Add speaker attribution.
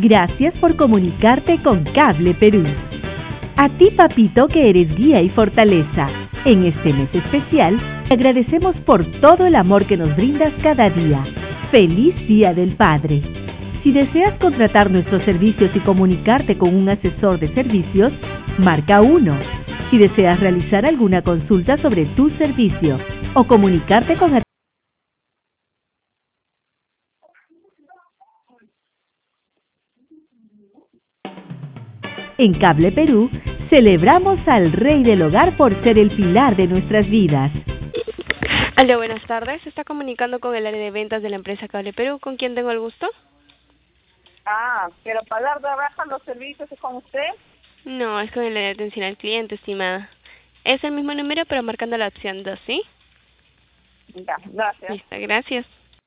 Speaker 1: Gracias por comunicarte con Cable Perú. A ti, papito, que eres guía y fortaleza. En este mes especial, te agradecemos por todo el amor que nos brindas cada día. ¡Feliz Día del Padre! Si deseas contratar nuestros servicios y comunicarte con un asesor de servicios, marca 1. Si deseas realizar alguna consulta sobre tu servicio o comunicarte con En Cable Perú, celebramos al Rey del Hogar por ser el pilar de nuestras vidas.
Speaker 2: Aló, buenas tardes. Se está comunicando con el área de ventas de la empresa Cable Perú. ¿Con quién tengo el gusto?
Speaker 3: Pero para dar de baja los servicios es con usted.
Speaker 2: No, es con el área de atención al cliente, estimada. Es el mismo número, pero marcando la opción 2, ¿sí?
Speaker 3: Ya, gracias.
Speaker 2: Listo, gracias.